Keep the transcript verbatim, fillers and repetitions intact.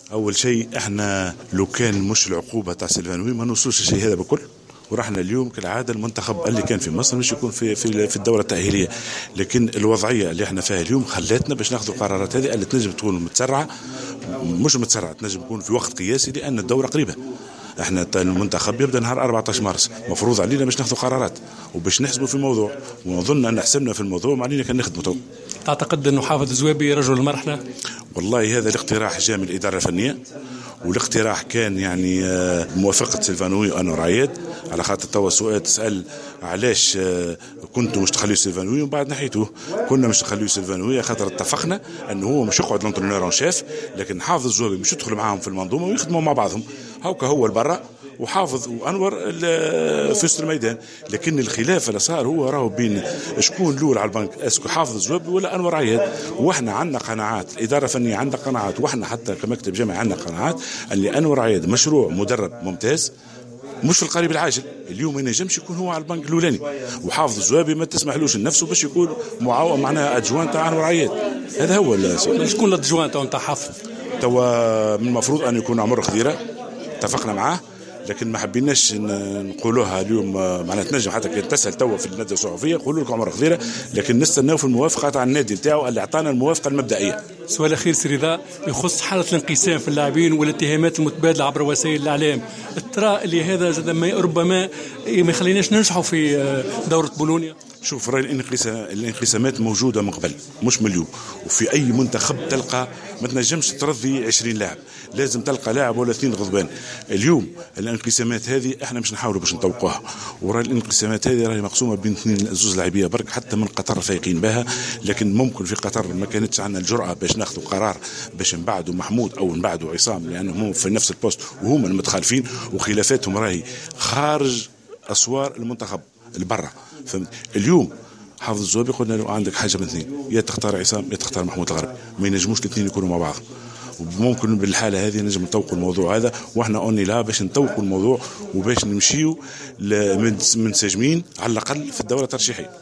اول شيء احنا لو كان مش العقوبه تاع سيلفانوي ما نوصلوش الشيء هذا بكل. ورحنا اليوم كالعاده المنتخب اللي كان في مصر مش يكون في في في الدوره التاهيليه، لكن الوضعيه اللي احنا فيها اليوم خلاتنا باش ناخذ القرارات هذه اللي تنجم تكون متسرعه، مش متسرعه، تنجم تكون في وقت قياسي لان الدوره قريبه. احنا المنتخب يبدا نهار أربعة عشر مارس، مفروض علينا باش ناخذ قرارات وباش نحسبوا في الموضوع، ونظن ان حسبنا في الموضوع ما علينا كان نخدموا تو. تعتقد انه حافظ الزوابي رجل المرحله؟ والله هذا الاقتراح جاء من الاداره الفنيه، والاقتراح كان يعني موافقه سيلفانوي وانور عياد، على خاطر توا السؤال تسال علاش كنتوا مش تخليوا سيلفانوي ومن بعد نحيتوه. كنا مش تخليوا سيلفانوي خاطر اتفقنا انه هو مش يقعد لونترونور اون شيف، لكن حافظ الزوابي مش يدخل معاهم في المنظومه ويخدموا مع بعضهم. هاكا هو البرا وحافظ وانور في وسط الميدان، لكن الخلاف اللي صار هو راهو بين شكون الاول على البنك، اسكو حافظ الزوابي ولا انور عياد. واحنا عندنا قناعات، الاداره الفنيه عندها قناعات، واحنا حتى كمكتب جامعي عندنا قناعات ان انور عياد مشروع مدرب ممتاز مش في القريب العاجل. اليوم ما ينجمش يكون هو على البنك الاولاني، وحافظ الزوابي ما تسمحلوش لنفسه باش يكون معاون معناها ادجوان تاع انور عياد. هذا هو السؤال. شكون الادجوان تاع حافظ؟ توا من المفروض ان يكون عمر خضيره، اتفقنا معاه، لكن ما حبيناش نقولوها اليوم. معناها تنجم حتى كي تسال توا في الندوه الصحفيه يقولوا لكم عمر خضيره، لكن نستناو في الموافقه تاع النادي نتاعو اللي اعطانا الموافقه المبدئيه. سؤال اخير سي رضا يخص حاله الانقسام في اللاعبين والاتهامات المتبادله عبر وسائل الاعلام، ترى اللي هذا زاد ربما ما يخليناش ننجحوا في دوره بولونيا؟ شوف راي الانقسامات موجوده من قبل مش من اليوم، وفي اي منتخب تلقى ما تنجمش ترضي عشرين لاعب، لازم تلقى لاعب ولا اثنين غضبان. اليوم الانقسامات هذه احنا مش نحاولوا باش نطوقوها، وراي الانقسامات هذه راهي مقسومه بين اثنين زوز لاعبيه برك، حتى من قطر فايقين بها، لكن ممكن في قطر ما كانتش عندنا الجرأه باش ناخذوا قرار باش نبعدوا محمود او نبعدوا عصام، لانهم هم في نفس البوست وهم المتخالفين وخلافاتهم راهي خارج اسوار المنتخب البرة. اليوم حافظ الزوابي قلنا له عندك حاجه من اثنين، يا تختار عصام يا تختار محمود الغربي، ما ينجموش الاثنين يكونوا مع بعض. وممكن بالحاله هذه نجم نطوقوا الموضوع هذا، واحنا اوني لا باش نطوقوا الموضوع وباش نمشيو منسجمين على الاقل في الدوره الترشيحيه.